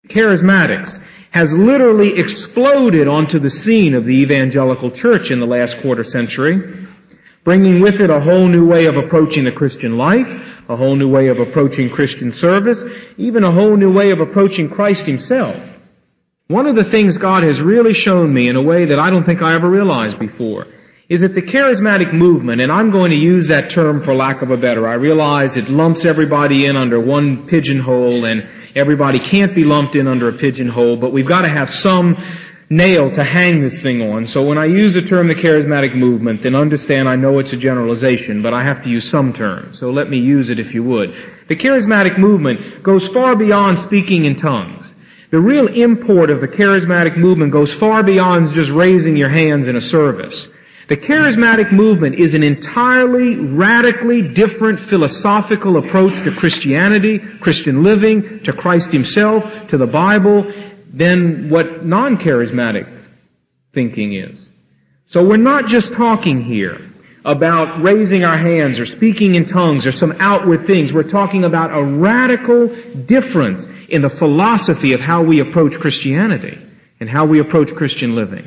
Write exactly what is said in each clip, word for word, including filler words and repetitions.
Charismatics has literally exploded onto the scene of the evangelical church in the last quarter century, bringing with it a whole new way of approaching the Christian life, a whole new way of approaching Christian service, even a whole new way of approaching Christ Himself. One of the things God has really shown me in a way that I don't think I ever realized before is that the charismatic movement, and I'm going to use that term for lack of a better, I realize it lumps everybody in under one pigeonhole, and everybody can't be lumped in under a pigeonhole, but we've got to have some nail to hang this thing on. So when I use the term the charismatic movement, then understand I know it's a generalization, but I have to use some term. So let me use it if you would. The charismatic movement goes far beyond speaking in tongues. The real import of the charismatic movement goes far beyond just raising your hands in a service. The charismatic movement is an entirely, radically different philosophical approach to Christianity, Christian living, to Christ Himself, to the Bible, than what non-charismatic thinking is. So we're not just talking here about raising our hands or speaking in tongues or some outward things. We're talking about a radical difference in the philosophy of how we approach Christianity and how we approach Christian living.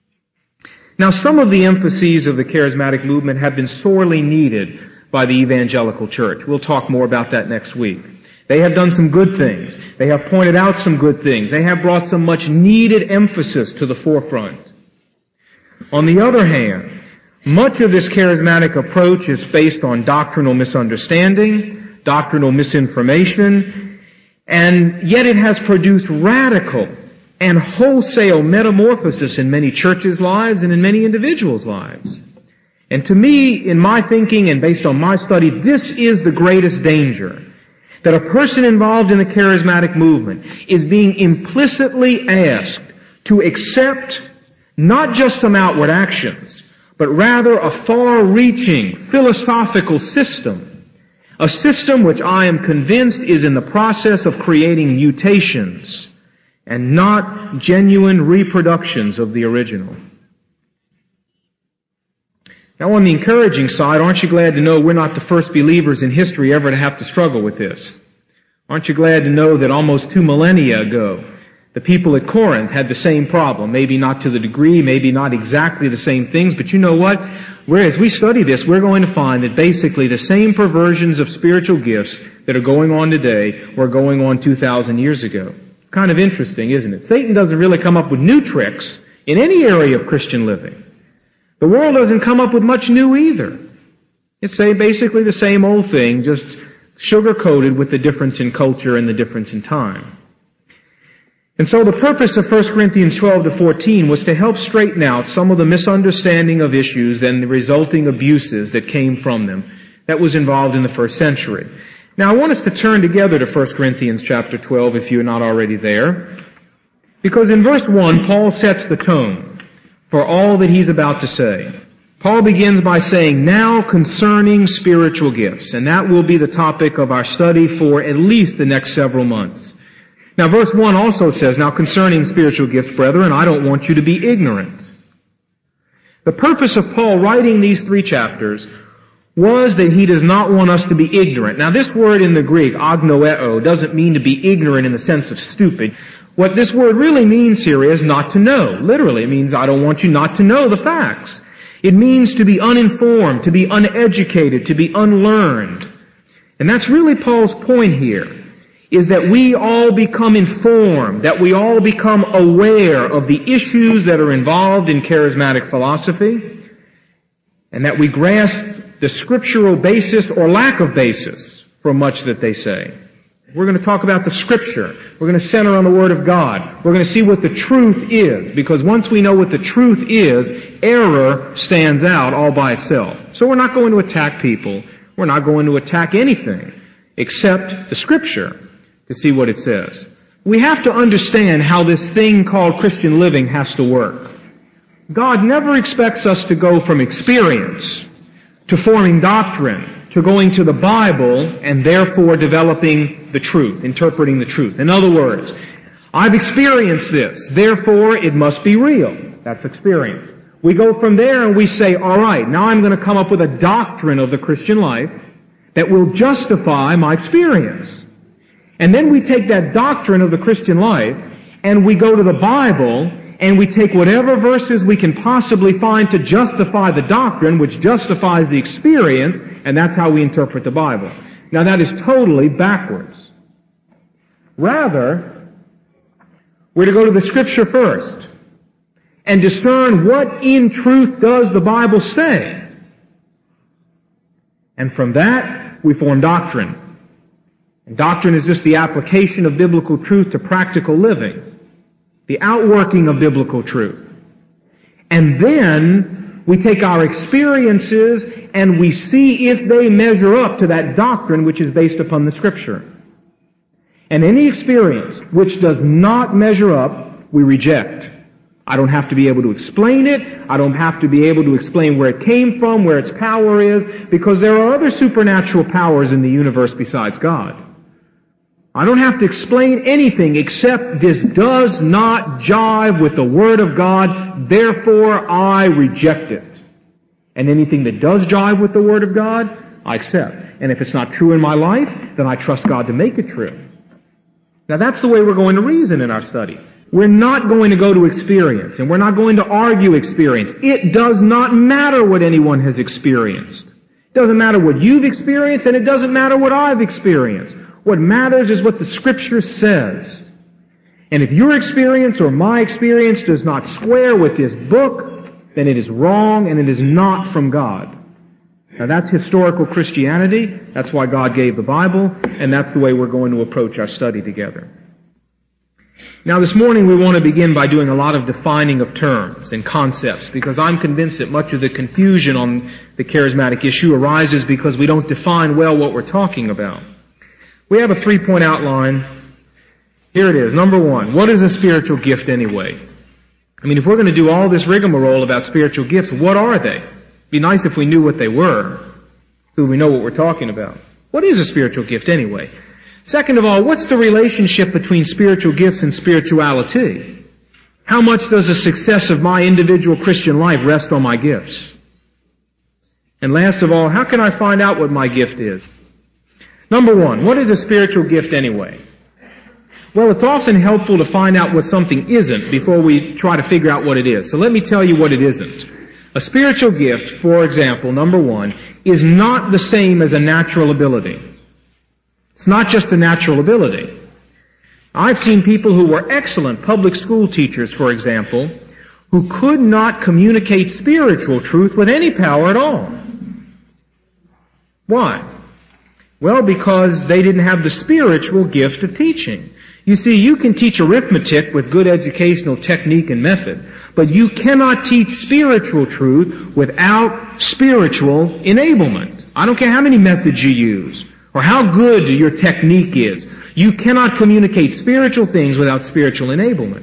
Now, some of the emphases of the charismatic movement have been sorely needed by the evangelical church. We'll talk more about that next week. They have done some good things. They have pointed out some good things. They have brought some much needed emphasis to the forefront. On the other hand, much of this charismatic approach is based on doctrinal misunderstanding, doctrinal misinformation, and yet it has produced radical and wholesale metamorphosis in many churches' lives and in many individuals' lives. And to me, in my thinking and based on my study, this is the greatest danger. That a person involved in the charismatic movement is being implicitly asked to accept not just some outward actions, but rather a far-reaching philosophical system. A system which I am convinced is in the process of creating mutations and not genuine reproductions of the original. Now, on the encouraging side, aren't you glad to know we're not the first believers in history ever to have to struggle with this? Aren't you glad to know that almost two millennia ago, the people at Corinth had the same problem? Maybe not to the degree, maybe not exactly the same things, but you know what? Whereas we study this, we're going to find that basically the same perversions of spiritual gifts that are going on today were going on two thousand years ago. It's kind of interesting, isn't it? Satan doesn't really come up with new tricks in any area of Christian living. The world doesn't come up with much new either. It's say basically the same old thing, just sugar-coated with the difference in culture and the difference in time. And so the purpose of First Corinthians twelve to fourteen was to help straighten out some of the misunderstanding of issues and the resulting abuses that came from them that was involved in the first century. Now I want us to turn together to First Corinthians chapter twelve if you're not already there, because in verse one Paul sets the tone for all that he's about to say. Paul begins by saying, now concerning spiritual gifts, and that will be the topic of our study for at least the next several months. Now verse one also says, now concerning spiritual gifts, brethren, I don't want you to be ignorant. The purpose of Paul writing these three chapters was that he does not want us to be ignorant. Now this word in the Greek, agnoeo, doesn't mean to be ignorant in the sense of stupid. What this word really means here is not to know. Literally, it means I don't want you not to know the facts. It means to be uninformed, to be uneducated, to be unlearned. And that's really Paul's point here, is that we all become informed, that we all become aware of the issues that are involved in charismatic philosophy, and that we grasp the scriptural basis or lack of basis for much that they say. We're going to talk about the Scripture. We're going to center on the Word of God. We're going to see what the truth is, because once we know what the truth is, error stands out all by itself. So we're not going to attack people. We're not going to attack anything except the Scripture to see what it says. We have to understand how this thing called Christian living has to work. God never expects us to go from experience to forming doctrine, to going to the Bible and therefore developing the truth, interpreting the truth. In other words, I've experienced this, therefore it must be real. That's experience. We go from there and we say, all right, now I'm going to come up with a doctrine of the Christian life that will justify my experience. And then we take that doctrine of the Christian life and we go to the Bible and we take whatever verses we can possibly find to justify the doctrine, which justifies the experience, and that's how we interpret the Bible. Now that is totally backwards. Rather, we're to go to the Scripture first and discern what in truth does the Bible say. And from that, we form doctrine. And doctrine is just the application of biblical truth to practical living, the outworking of biblical truth. And then we take our experiences and we see if they measure up to that doctrine which is based upon the Scripture. And any experience which does not measure up, we reject. I don't have to be able to explain it. I don't have to be able to explain where it came from, where its power is, because there are other supernatural powers in the universe besides God. I don't have to explain anything except this does not jive with the Word of God, therefore I reject it. And anything that does jive with the Word of God, I accept. And if it's not true in my life, then I trust God to make it true. Now that's the way we're going to reason in our study. We're not going to go to experience, and we're not going to argue experience. It does not matter what anyone has experienced. It doesn't matter what you've experienced, and it doesn't matter what I've experienced. What matters is what the Scripture says. And if your experience or my experience does not square with this book, then it is wrong and it is not from God. Now that's historical Christianity. That's why God gave the Bible, and that's the way we're going to approach our study together. Now this morning we want to begin by doing a lot of defining of terms and concepts, because I'm convinced that much of the confusion on the charismatic issue arises because we don't define well what we're talking about. We have a three-point outline. Here it is. Number one, what is a spiritual gift anyway? I mean, if we're going to do all this rigmarole about spiritual gifts, what are they? It'd be nice if we knew what they were, so we know what we're talking about. What is a spiritual gift anyway? Second of all, what's the relationship between spiritual gifts and spirituality? How much does the success of my individual Christian life rest on my gifts? And last of all, how can I find out what my gift is? Number one, what is a spiritual gift anyway? Well, it's often helpful to find out what something isn't before we try to figure out what it is. So let me tell you what it isn't. A spiritual gift, for example, number one, is not the same as a natural ability. It's not just a natural ability. I've seen people who were excellent public school teachers, for example, who could not communicate spiritual truth with any power at all. Why? Well, because they didn't have the spiritual gift of teaching. You see, you can teach arithmetic with good educational technique and method, but you cannot teach spiritual truth without spiritual enablement. I don't care how many methods you use or how good your technique is. You cannot communicate spiritual things without spiritual enablement.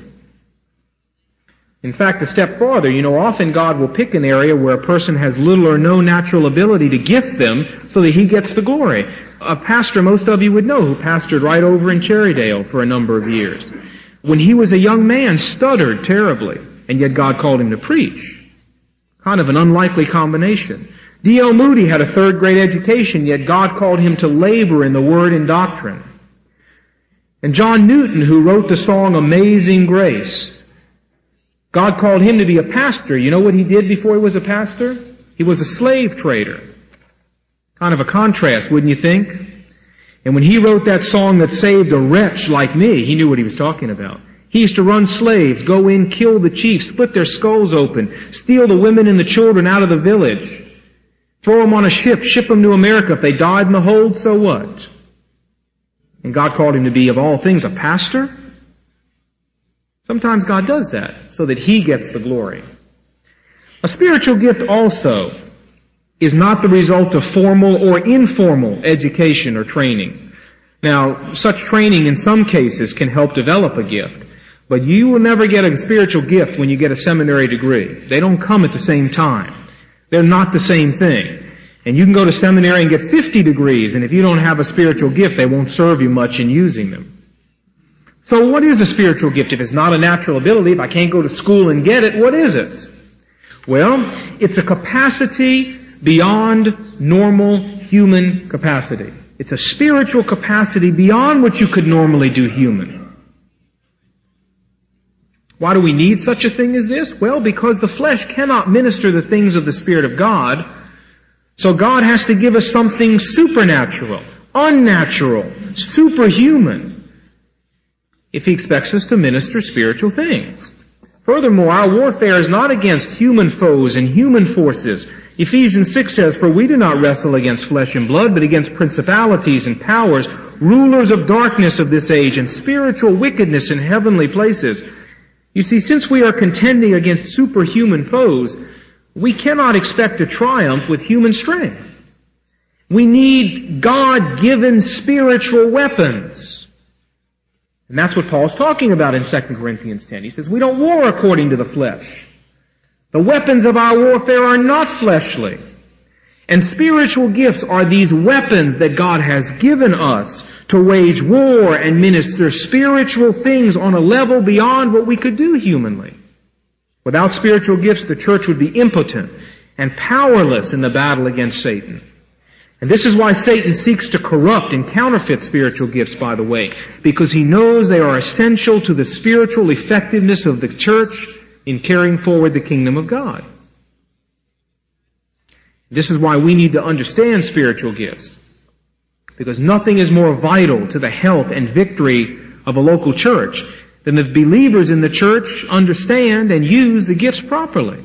In fact, a step farther, you know, often God will pick an area where a person has little or no natural ability to gift them so that He gets the glory. A pastor most of you would know who pastored right over in Cherrydale for a number of years. When he was a young man, stuttered terribly, and yet God called him to preach. Kind of an unlikely combination. D L Moody had a third grade education, yet God called him to labor in the Word and doctrine. And John Newton, who wrote the song Amazing Grace, God called him to be a pastor. You know what he did before he was a pastor? He was a slave trader. Kind of a contrast, wouldn't you think? And when he wrote that song that saved a wretch like me, he knew what he was talking about. He used to run slaves, go in, kill the chiefs, split their skulls open, steal the women and the children out of the village, throw them on a ship, ship them to America. If they died in the hold, so what? And God called him to be, of all things, a pastor? Sometimes God does that so that He gets the glory. A spiritual gift also is not the result of formal or informal education or training. Now, such training in some cases can help develop a gift, but you will never get a spiritual gift when you get a seminary degree. They don't come at the same time. They're not the same thing. And you can go to seminary and get fifty degrees, and if you don't have a spiritual gift, they won't serve you much in using them. So what is a spiritual gift? If it's not a natural ability, if I can't go to school and get it, what is it? Well, it's a capacity beyond normal human capacity. It's a spiritual capacity beyond what you could normally do human. Why do we need such a thing as this? Well, because the flesh cannot minister the things of the Spirit of God. So God has to give us something supernatural, unnatural, superhuman, if He expects us to minister spiritual things. Furthermore, our warfare is not against human foes and human forces. Ephesians six says, "For we do not wrestle against flesh and blood, but against principalities and powers, rulers of darkness of this age, and spiritual wickedness in heavenly places." You see, since we are contending against superhuman foes, we cannot expect to triumph with human strength. We need God-given spiritual weapons. And that's what Paul's talking about in Second Corinthians ten. He says, we don't war according to the flesh. The weapons of our warfare are not fleshly. And spiritual gifts are these weapons that God has given us to wage war and minister spiritual things on a level beyond what we could do humanly. Without spiritual gifts, the church would be impotent and powerless in the battle against Satan. And this is why Satan seeks to corrupt and counterfeit spiritual gifts, by the way, because he knows they are essential to the spiritual effectiveness of the church in carrying forward the kingdom of God. This is why we need to understand spiritual gifts, because nothing is more vital to the health and victory of a local church than if believers in the church understand and use the gifts properly.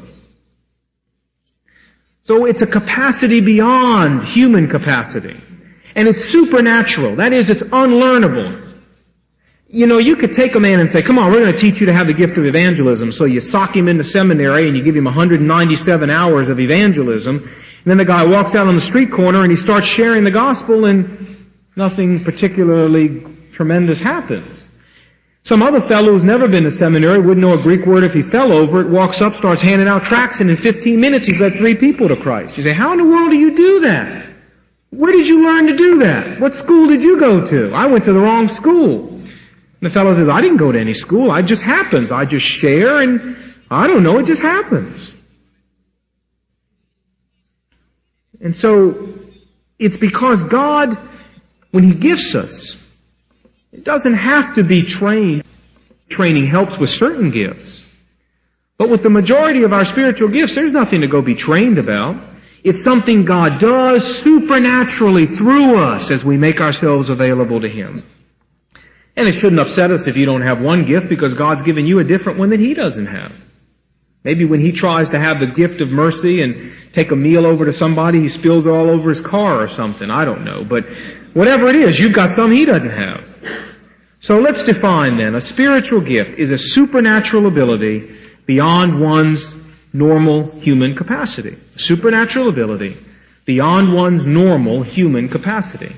So it's a capacity beyond human capacity. And it's supernatural. That is, it's unlearnable. You know, you could take a man and say, come on, we're going to teach you to have the gift of evangelism. So you sock him into seminary and you give him one hundred ninety-seven hours of evangelism. And then the guy walks out on the street corner and he starts sharing the gospel and nothing particularly tremendous happens. Some other fellow who's never been to seminary, wouldn't know a Greek word if he fell over it, walks up, starts handing out tracts, and in fifteen minutes he's led three people to Christ. You say, how in the world do you do that? Where did you learn to do that? What school did you go to? I went to the wrong school. And the fellow says, I didn't go to any school. It just happens. I just share and I don't know, it just happens. And so, it's because God, when He gifts us, it doesn't have to be trained. Training helps with certain gifts. But with the majority of our spiritual gifts, there's nothing to go be trained about. It's something God does supernaturally through us as we make ourselves available to Him. And it shouldn't upset us if you don't have one gift, because God's given you a different one that He doesn't have. Maybe when He tries to have the gift of mercy and take a meal over to somebody, He spills all over his car or something. I don't know. But whatever it is, you've got some He doesn't have. So let's define then. A spiritual gift is a supernatural ability beyond one's normal human capacity. A supernatural ability beyond one's normal human capacity.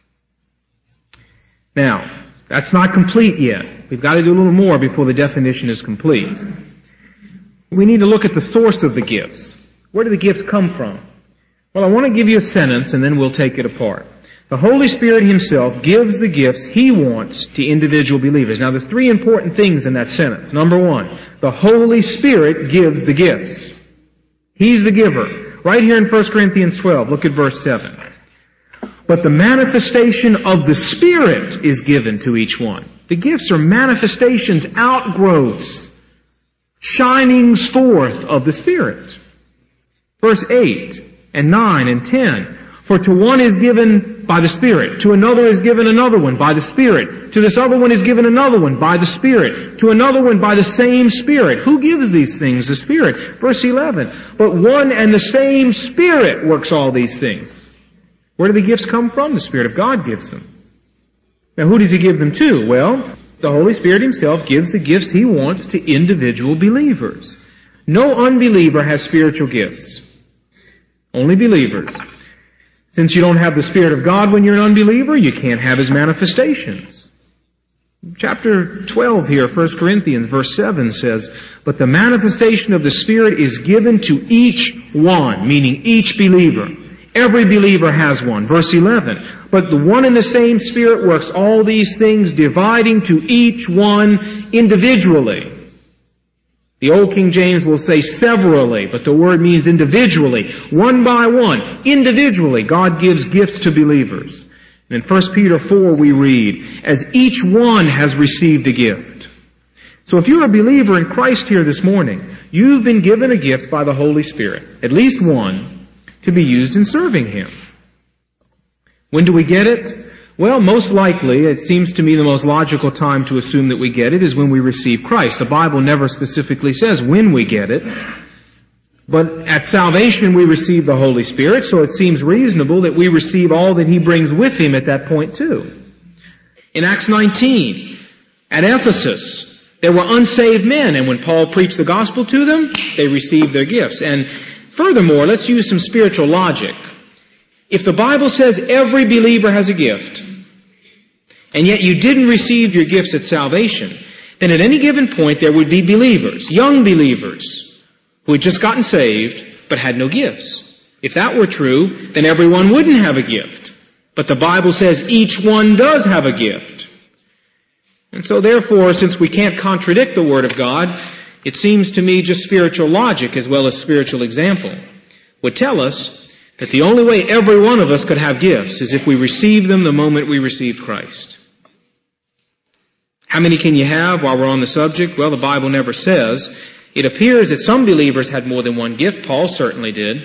Now, that's not complete yet. We've got to do a little more before the definition is complete. We need to look at the source of the gifts. Where do the gifts come from? Well, I want to give you a sentence and then we'll take it apart. The Holy Spirit Himself gives the gifts He wants to individual believers. Now, there's three important things in that sentence. Number one, the Holy Spirit gives the gifts. He's the giver. Right here in First Corinthians twelve, look at verse seven. But the manifestation of the Spirit is given to each one. The gifts are manifestations, outgrowths, shinings forth of the Spirit. Verse eight and nine and ten. For to one is given by the Spirit, to another is given another one by the Spirit, to this other one is given another one by the Spirit, to another one by the same Spirit. Who gives these things? The Spirit. Verse eleven. But one and the same Spirit works all these things. Where do the gifts come from? The Spirit of God gives them. Now, who does He give them to? Well, the Holy Spirit Himself gives the gifts He wants to individual believers. No unbeliever has spiritual gifts. Only believers. Since you don't have the Spirit of God when you're an unbeliever, you can't have His manifestations. Chapter twelve here, First Corinthians, verse seven says, but the manifestation of the Spirit is given to each one, meaning each believer. Every believer has one. Verse eleven, but the one and the same Spirit works all these things, dividing to each one individually. The Old King James will say severally, but the word means individually. One by one, individually, God gives gifts to believers. In First Peter four we read, as each one has received a gift. So if you're a believer in Christ here this morning, you've been given a gift by the Holy Spirit, at least one, to be used in serving Him. When do we get it? Well, most likely, it seems to me the most logical time to assume that we get it is when we receive Christ. The Bible never specifically says when we get it. But at salvation we receive the Holy Spirit, so it seems reasonable that we receive all that He brings with Him at that point too. In Acts nineteen, at Ephesus, there were unsaved men, and when Paul preached the gospel to them, they received their gifts. And furthermore, let's use some spiritual logic. If the Bible says every believer has a gift, and yet you didn't receive your gifts at salvation, then at any given point there would be believers, young believers, who had just gotten saved but had no gifts. If that were true, then everyone wouldn't have a gift. But the Bible says each one does have a gift. And so therefore, since we can't contradict the Word of God, it seems to me just spiritual logic as well as spiritual example would tell us that the only way every one of us could have gifts is if we receive them the moment we received Christ. How many can you have while we're on the subject? Well, the Bible never says. It appears that some believers had more than one gift. Paul certainly did.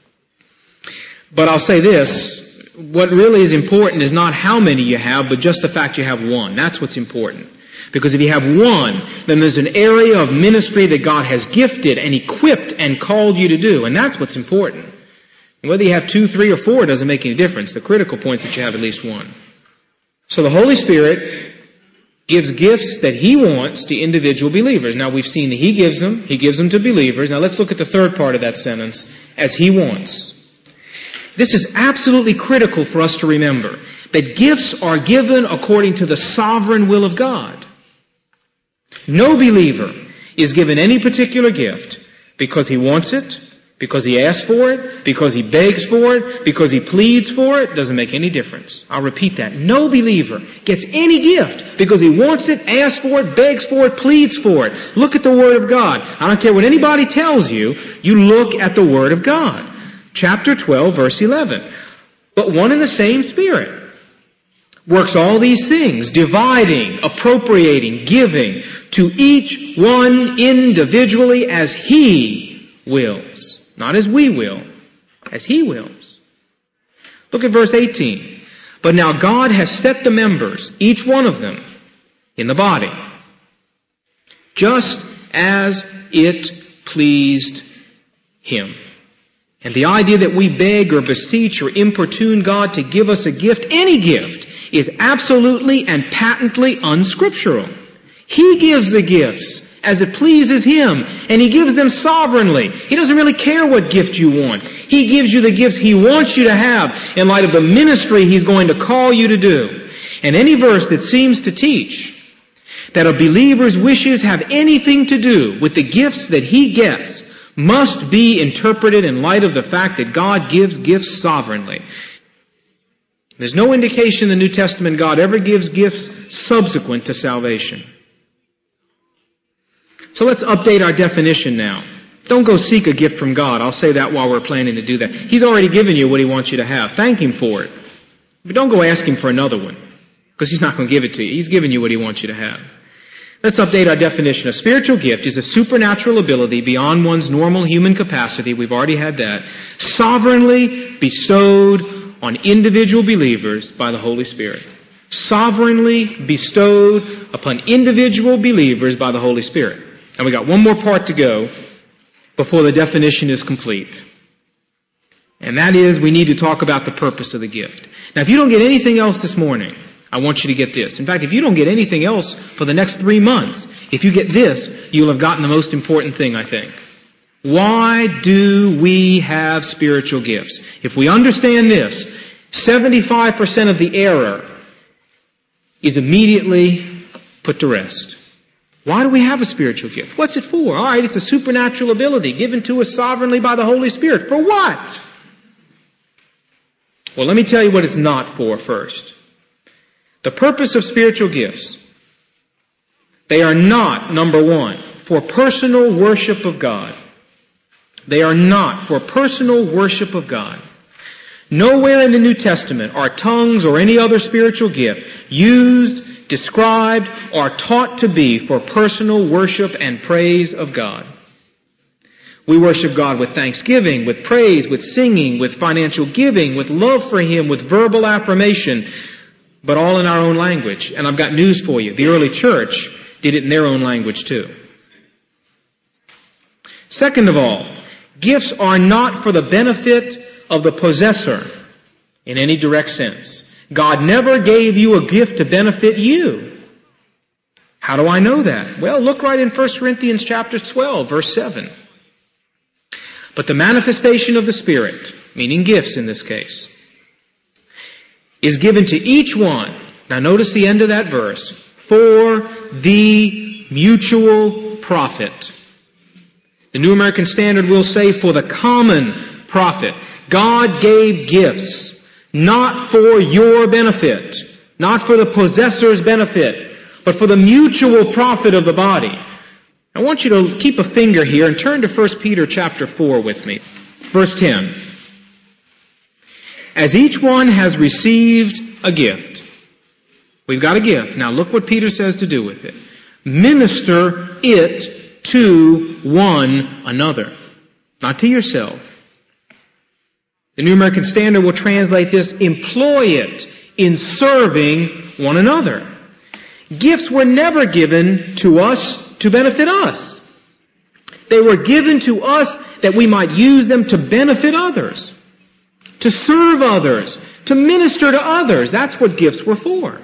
But I'll say this, what really is important is not how many you have, but just the fact you have one. That's what's important. Because if you have one, then there's an area of ministry that God has gifted and equipped and called you to do. And that's what's important. And whether you have two, three, or four doesn't make any difference. The critical point is that you have at least one. So the Holy Spirit gives gifts that He wants to individual believers. Now we've seen that He gives them. He gives them to believers. Now let's look at the third part of that sentence. As He wants. This is absolutely critical for us to remember. That gifts are given according to the sovereign will of God. No believer is given any particular gift because he wants it, because he asks for it, because he begs for it, because he pleads for it. Doesn't make any difference. I'll repeat that. No believer gets any gift because he wants it, asks for it, begs for it, pleads for it. Look at the Word of God. I don't care what anybody tells you. You look at the Word of God. Chapter twelve, verse eleven. But one and the same Spirit works all these things, dividing, appropriating, giving to each one individually as He wills. Not as we will, as He wills. Look at verse eighteen. But now God has set the members, each one of them, in the body, just as it pleased Him. And the idea that we beg or beseech or importune God to give us a gift, any gift, is absolutely and patently unscriptural. He gives the gifts as it pleases Him, and He gives them sovereignly. He doesn't really care what gift you want. He gives you the gifts He wants you to have in light of the ministry He's going to call you to do. And any verse that seems to teach that a believer's wishes have anything to do with the gifts that he gets must be interpreted in light of the fact that God gives gifts sovereignly. There's no indication in the New Testament God ever gives gifts subsequent to salvation. So let's update our definition now. Don't go seek a gift from God. I'll say that while we're planning to do that. He's already given you what He wants you to have. Thank Him for it. But don't go ask Him for another one, because He's not going to give it to you. He's given you what He wants you to have. Let's update our definition. A spiritual gift is a supernatural ability beyond one's normal human capacity. We've already had that. Sovereignly bestowed on individual believers by the Holy Spirit. Sovereignly bestowed upon individual believers by the Holy Spirit. And we got one more part to go before the definition is complete. And that is, we need to talk about the purpose of the gift. Now, if you don't get anything else this morning, I want you to get this. In fact, if you don't get anything else for the next three months, if you get this, you'll have gotten the most important thing, I think. Why do we have spiritual gifts? If we understand this, seventy-five percent of the error is immediately put to rest. Why do we have a spiritual gift? What's it for? All right, it's a supernatural ability given to us sovereignly by the Holy Spirit. For what? Well, let me tell you what it's not for first. The purpose of spiritual gifts, they are not, number one, for personal worship of God. They are not for personal worship of God. Nowhere in the New Testament are tongues or any other spiritual gift used, described, or taught to be for personal worship and praise of God. We worship God with thanksgiving, with praise, with singing, with financial giving, with love for Him, with verbal affirmation, but all in our own language. And I've got news for you. The early church did it in their own language too. Second of all, gifts are not for the benefit of the possessor in any direct sense. God never gave you a gift to benefit you. How do I know that? Well, look right in First Corinthians chapter twelve, verse seven. But the manifestation of the Spirit, meaning gifts in this case, is given to each one. Now notice the end of that verse. For the mutual profit. The New American Standard will say for the common profit. God gave gifts not for your benefit, not for the possessor's benefit, but for the mutual profit of the body. I want you to keep a finger here and turn to First Peter chapter four with me. Verse ten. As each one has received a gift. We've got a gift. Now look what Peter says to do with it. Minister it to one another. Not to yourself. The New American Standard will translate this, employ it in serving one another. Gifts were never given to us to benefit us. They were given to us that we might use them to benefit others, to serve others, to minister to others. That's what gifts were for.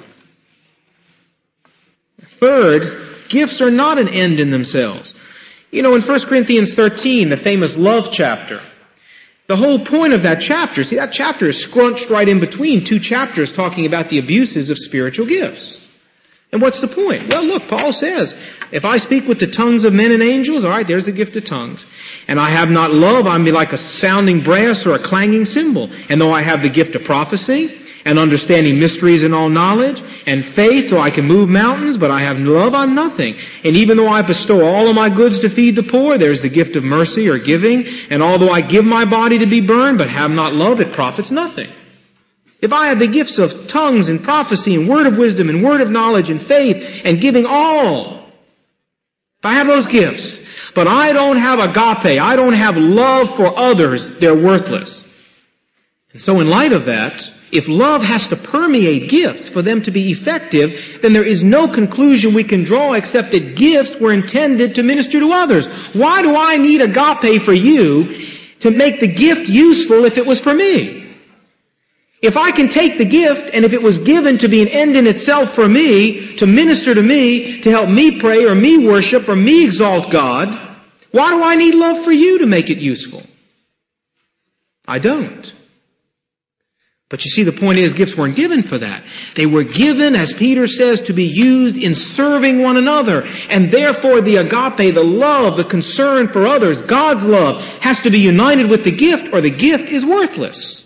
Third, gifts are not an end in themselves. You know, in First Corinthians thirteen, the famous love chapter, the whole point of that chapter, see, that chapter is scrunched right in between two chapters talking about the abuses of spiritual gifts. And what's the point? Well, look, Paul says, if I speak with the tongues of men and angels, all right, there's the gift of tongues. And I have not love, I'm like a sounding brass or a clanging cymbal. And though I have the gift of prophecy and understanding mysteries and all knowledge and faith, though I can move mountains, but I have love, I'm nothing. And even though I bestow all of my goods to feed the poor, there's the gift of mercy or giving. And although I give my body to be burned, but have not love, it profits nothing. If I have the gifts of tongues and prophecy and word of wisdom and word of knowledge and faith and giving all, if I have those gifts, but I don't have agape, I don't have love for others, they're worthless. And so in light of that, if love has to permeate gifts for them to be effective, then there is no conclusion we can draw except that gifts were intended to minister to others. Why do I need agape for you to make the gift useful if it was for me? If I can take the gift, and if it was given to be an end in itself for me, to minister to me, to help me pray or me worship or me exalt God, why do I need love for you to make it useful? I don't. But you see, the point is, gifts weren't given for that. They were given, as Peter says, to be used in serving one another. And therefore the agape, the love, the concern for others, God's love, has to be united with the gift, or the gift is worthless.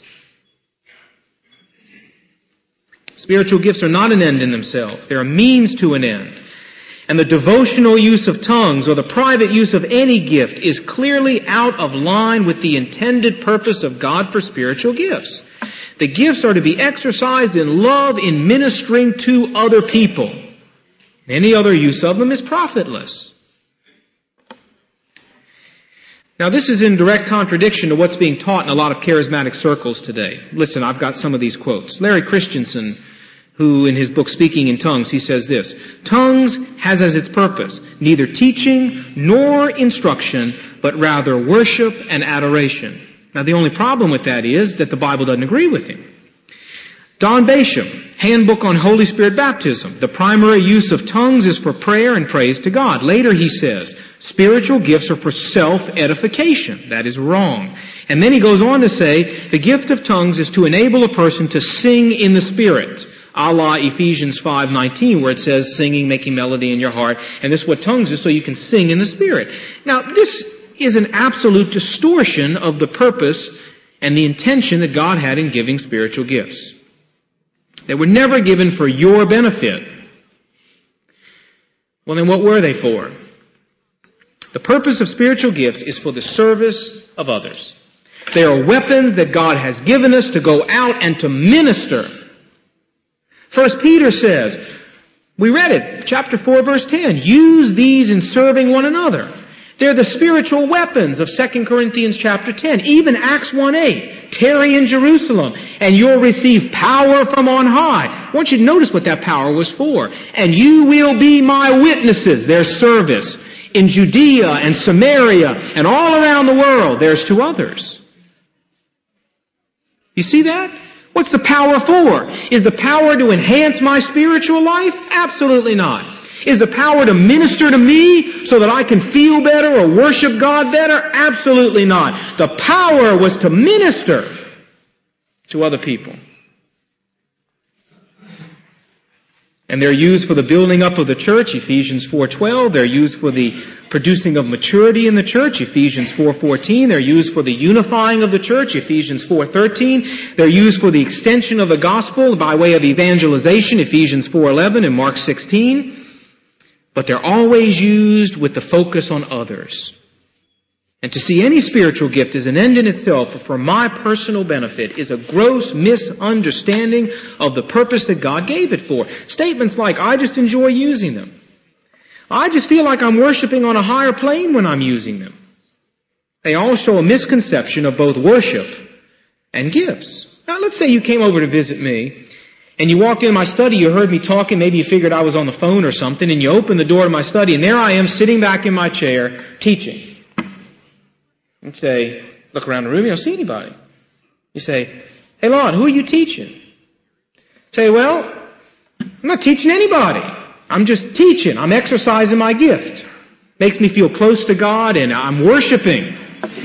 Spiritual gifts are not an end in themselves. They're a means to an end. And the devotional use of tongues or the private use of any gift is clearly out of line with the intended purpose of God for spiritual gifts. The gifts are to be exercised in love in ministering to other people. Any other use of them is profitless. Now, this is in direct contradiction to what's being taught in a lot of charismatic circles today. Listen, I've got some of these quotes. Larry Christensen, who in his book Speaking in Tongues, he says this, "Tongues has as its purpose neither teaching nor instruction, but rather worship and adoration." Now, the only problem with that is that the Bible doesn't agree with him. Don Basham, Handbook on Holy Spirit Baptism. The primary use of tongues is for prayer and praise to God. Later he says, spiritual gifts are for self-edification. That is wrong. And then he goes on to say, the gift of tongues is to enable a person to sing in the Spirit, a la Ephesians five nineteen, where it says, singing, making melody in your heart. And this is what tongues is, so you can sing in the Spirit. Now, this is an absolute distortion of the purpose and the intention that God had in giving spiritual gifts. They were never given for your benefit. Well, then what were they for? The purpose of spiritual gifts is for the service of others. They are weapons that God has given us to go out and to minister. First Peter says, we read it, chapter four, verse ten, use these in serving one another. They're the spiritual weapons of Second Corinthians chapter ten. Even Acts one eight, tarry in Jerusalem, and you'll receive power from on high. I want you to notice what that power was for. And you will be my witnesses, their service, in Judea and Samaria and all around the world. There's two others. You see that? What's the power for? Is the power to enhance my spiritual life? Absolutely not. Is the power to minister to me so that I can feel better or worship God better? Absolutely not. The power was to minister to other people. And they're used for the building up of the church, Ephesians four twelve. They're used for the producing of maturity in the church, Ephesians four fourteen. They're used for the unifying of the church, Ephesians four thirteen. They're used for the extension of the gospel by way of evangelization, Ephesians four eleven and Mark sixteen. But they're always used with the focus on others. And to see any spiritual gift as an end in itself or for my personal benefit is a gross misunderstanding of the purpose that God gave it for. Statements like, I just enjoy using them. I just feel like I'm worshiping on a higher plane when I'm using them. They all show a misconception of both worship and gifts. Now, let's say you came over to visit me, and you walked into my study, you heard me talking, maybe you figured I was on the phone or something, and you opened the door to my study, and there I am sitting back in my chair teaching. You say, look around the room, you don't see anybody. You say, hey Lon, who are you teaching? Say, well, I'm not teaching anybody. I'm just teaching. I'm exercising my gift. Makes me feel close to God and I'm worshiping.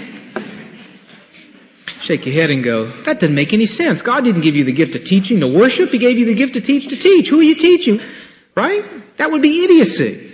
Shake your head and go, that doesn't make any sense. God didn't give you the gift of teaching to worship. He gave you the gift to teach to teach. Who are you teaching? Right? That would be idiocy.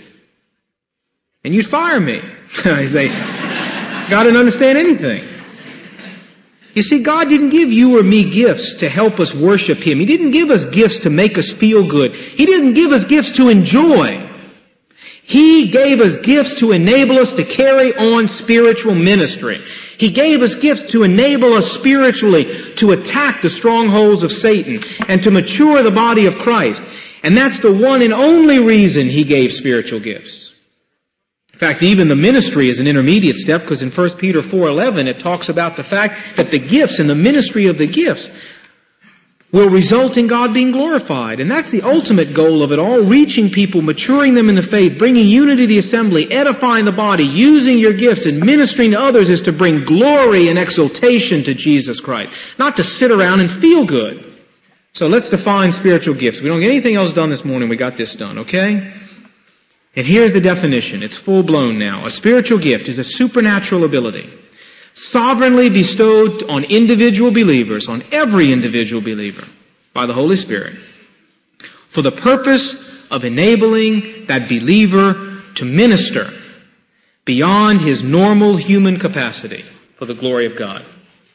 And you'd fire me. I say, God didn't understand anything. You see, God didn't give you or me gifts to help us worship Him. He didn't give us gifts to make us feel good. He didn't give us gifts to enjoy. He gave us gifts to enable us to carry on spiritual ministry. He gave us gifts to enable us spiritually to attack the strongholds of Satan and to mature the body of Christ. And that's the one and only reason He gave spiritual gifts. In fact, even the ministry is an intermediate step, because in First Peter four eleven it talks about the fact that the gifts and the ministry of the gifts will result in God being glorified. And that's the ultimate goal of it all, reaching people, maturing them in the faith, bringing unity to the assembly, edifying the body, using your gifts and ministering to others is to bring glory and exaltation to Jesus Christ, not to sit around and feel good. So let's define spiritual gifts. We don't get anything else done this morning. We got this done, okay? And here's the definition. It's full-blown now. A spiritual gift is a supernatural ability sovereignly bestowed on individual believers, on every individual believer, by the Holy Spirit, for the purpose of enabling that believer to minister beyond his normal human capacity for the glory of God.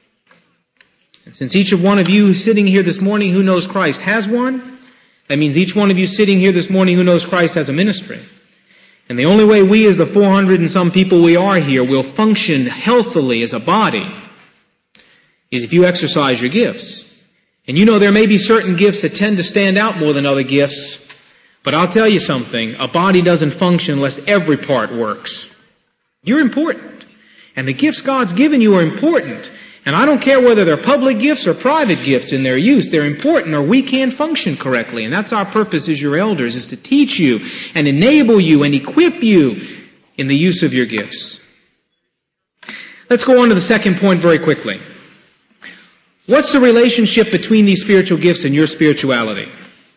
And since each of one of you sitting here this morning who knows Christ has one, that means each one of you sitting here this morning who knows Christ has a ministry. And the only way we as the four hundred and some people we are here will function healthily as a body is if you exercise your gifts. And you know there may be certain gifts that tend to stand out more than other gifts, but I'll tell you something, a body doesn't function unless every part works. You're important. And the gifts God's given you are important. And I don't care whether they're public gifts or private gifts in their use. They're important or we can't function correctly. And that's our purpose as your elders, is to teach you and enable you and equip you in the use of your gifts. Let's go on to the second point very quickly. What's the relationship between these spiritual gifts and your spirituality?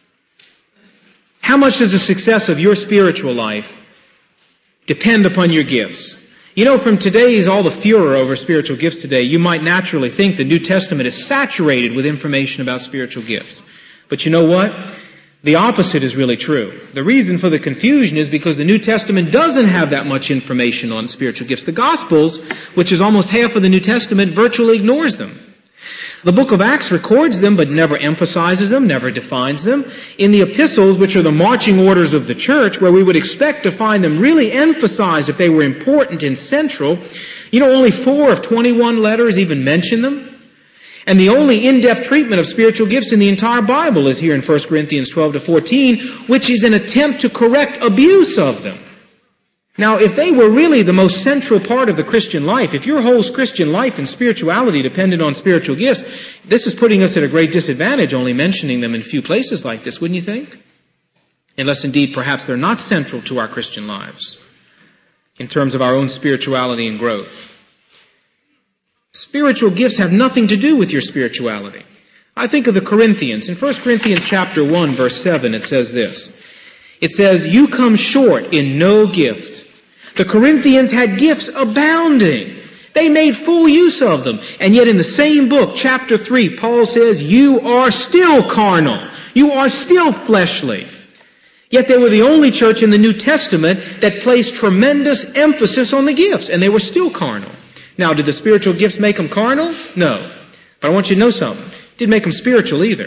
How much does the success of your spiritual life depend upon your gifts? You know, from today's, all the furor over spiritual gifts today, you might naturally think the New Testament is saturated with information about spiritual gifts. But you know what? The opposite is really true. The reason for the confusion is because the New Testament doesn't have that much information on spiritual gifts. The Gospels, which is almost half of the New Testament, virtually ignores them. The book of Acts records them, but never emphasizes them, never defines them. In the epistles, which are the marching orders of the church, where we would expect to find them really emphasized if they were important and central, you know, only four of twenty-one letters even mention them. And the only in-depth treatment of spiritual gifts in the entire Bible is here in First Corinthians twelve to fourteen, which is an attempt to correct abuse of them. Now, if they were really the most central part of the Christian life, if your whole Christian life and spirituality depended on spiritual gifts, this is putting us at a great disadvantage only mentioning them in a few places like this, wouldn't you think? Unless indeed perhaps they're not central to our Christian lives in terms of our own spirituality and growth. Spiritual gifts have nothing to do with your spirituality. I think of the Corinthians. In First Corinthians chapter one, verse seven, it says this. It says, "You come short in no gift." The Corinthians had gifts abounding. They made full use of them. And yet in the same book, chapter three, Paul says, "You are still carnal. You are still fleshly." Yet they were the only church in the New Testament that placed tremendous emphasis on the gifts, and they were still carnal. Now, did the spiritual gifts make them carnal? No. But I want you to know something. It didn't make them spiritual either.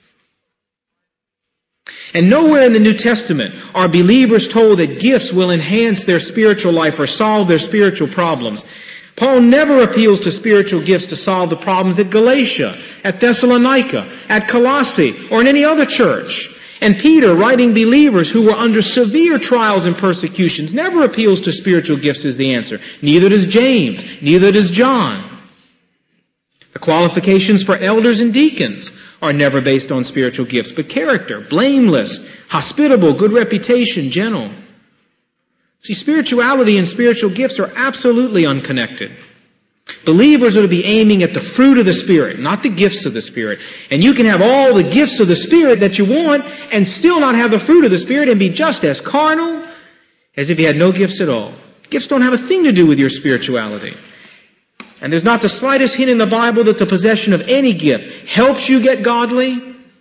And nowhere in the New Testament are believers told that gifts will enhance their spiritual life or solve their spiritual problems. Paul never appeals to spiritual gifts to solve the problems at Galatia, at Thessalonica, at Colossae, or in any other church. And Peter, writing believers who were under severe trials and persecutions, never appeals to spiritual gifts as the answer. Neither does James. Neither does John. The qualifications for elders and deacons are never based on spiritual gifts, but character, blameless, hospitable, good reputation, gentle. See, spirituality and spiritual gifts are absolutely unconnected. Believers are to be aiming at the fruit of the Spirit, not the gifts of the Spirit. And you can have all the gifts of the Spirit that you want and still not have the fruit of the Spirit and be just as carnal as if you had no gifts at all. Gifts don't have a thing to do with your spirituality. And there's not the slightest hint in the Bible that the possession of any gift helps you get godly,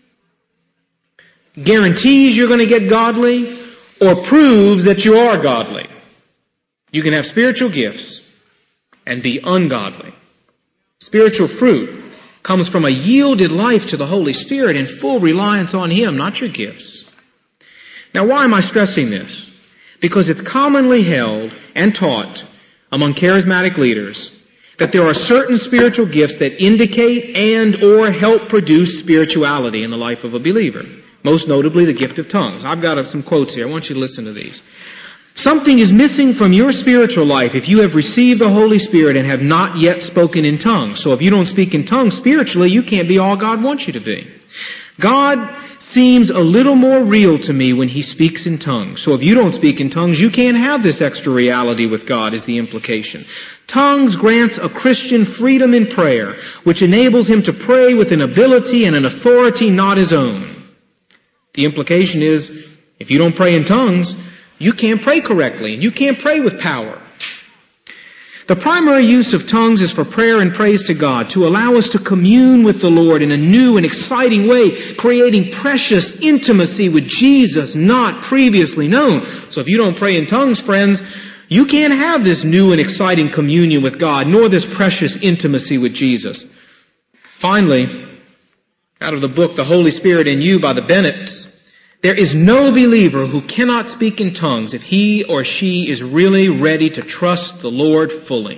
guarantees you're going to get godly, or proves that you are godly. You can have spiritual gifts and be ungodly. Spiritual fruit comes from a yielded life to the Holy Spirit and full reliance on Him, not your gifts. Now, why am I stressing this? Because it's commonly held and taught among charismatic leaders that there are certain spiritual gifts that indicate and or help produce spirituality in the life of a believer. Most notably, the gift of tongues. I've got some quotes here. I want you to listen to these. Something is missing from your spiritual life if you have received the Holy Spirit and have not yet spoken in tongues. So if you don't speak in tongues spiritually, you can't be all God wants you to be. God seems a little more real to me when He speaks in tongues. So if you don't speak in tongues, you can't have this extra reality with God, is the implication. Tongues grants a Christian freedom in prayer, which enables him to pray with an ability and an authority not his own. The implication is, if you don't pray in tongues, you can't pray correctly, and you can't pray with power. The primary use of tongues is for prayer and praise to God, to allow us to commune with the Lord in a new and exciting way, creating precious intimacy with Jesus not previously known. So if you don't pray in tongues, friends, you can't have this new and exciting communion with God, nor this precious intimacy with Jesus. Finally, out of the book, The Holy Spirit in You by the Bennetts, there is no believer who cannot speak in tongues if he or she is really ready to trust the Lord fully.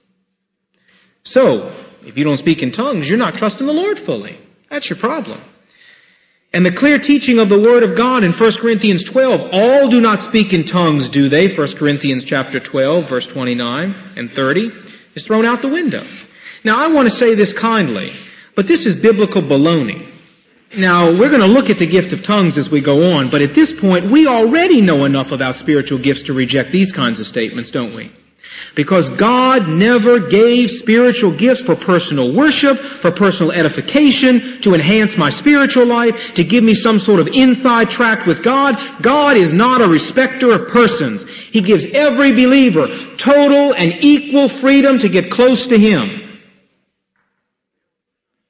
So, if you don't speak in tongues, you're not trusting the Lord fully. That's your problem. And the clear teaching of the Word of God in First Corinthians twelve, all do not speak in tongues, do they? First Corinthians chapter twelve, verse twenty-nine and thirty, is thrown out the window. Now, I want to say this kindly, but this is biblical baloney. Now, we're going to look at the gift of tongues as we go on, but at this point, we already know enough about spiritual gifts to reject these kinds of statements, don't we? Because God never gave spiritual gifts for personal worship, for personal edification, to enhance my spiritual life, to give me some sort of inside track with God. God is not a respecter of persons. He gives every believer total and equal freedom to get close to Him.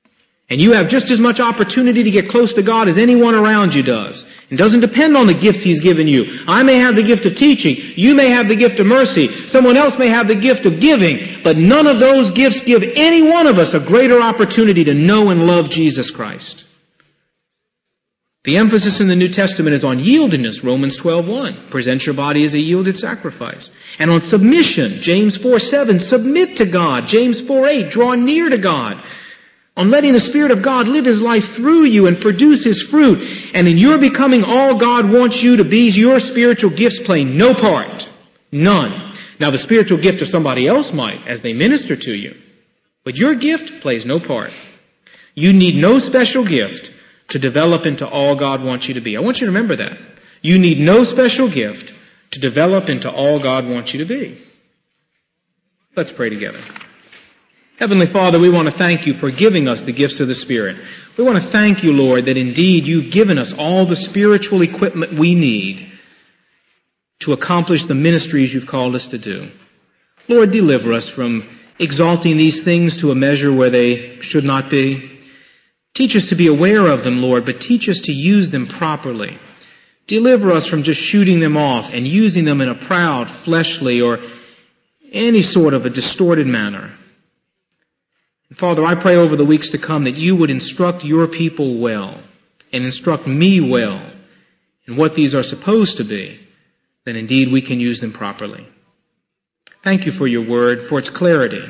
And you have just as much opportunity to get close to God as anyone around you does. It doesn't depend on the gifts He's given you. I may have the gift of teaching. You may have the gift of mercy. Someone else may have the gift of giving. But none of those gifts give any one of us a greater opportunity to know and love Jesus Christ. The emphasis in the New Testament is on yieldedness, Romans twelve one. Present your body as a yielded sacrifice. And on submission, James four seven. Submit to God, James four eight. Draw near to God. On letting the Spirit of God live His life through you and produce His fruit. And in your becoming all God wants you to be, your spiritual gifts play no part. None. Now the spiritual gift of somebody else might as they minister to you. But your gift plays no part. You need no special gift to develop into all God wants you to be. I want you to remember that. You need no special gift to develop into all God wants you to be. Let's pray together. Heavenly Father, we want to thank you for giving us the gifts of the Spirit. We want to thank you, Lord, that indeed you've given us all the spiritual equipment we need to accomplish the ministries you've called us to do. Lord, deliver us from exalting these things to a measure where they should not be. Teach us to be aware of them, Lord, but teach us to use them properly. Deliver us from just shooting them off and using them in a proud, fleshly, or any sort of a distorted manner. And Father, I pray over the weeks to come that you would instruct your people well and instruct me well in what these are supposed to be, that indeed we can use them properly. Thank you for your word, for its clarity.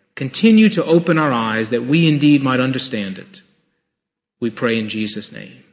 Continue to open our eyes that we indeed might understand it. We pray in Jesus' name.